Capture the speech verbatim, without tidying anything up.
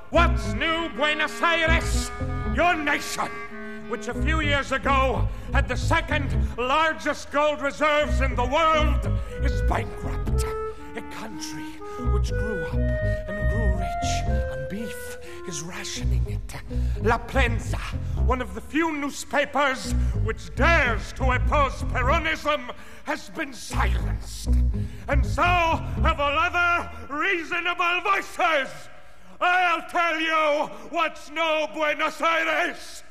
What's new, Buenos Aires? Your nation, which a few years ago had the second largest gold reserves in the world, is bankrupt. A country which grew up and grew rich on beef is rationing it. La Prensa, one of the few newspapers which dares to oppose Peronism, has been silenced. And so have all other reasonable voices. I'll tell you what's no Buenos Aires.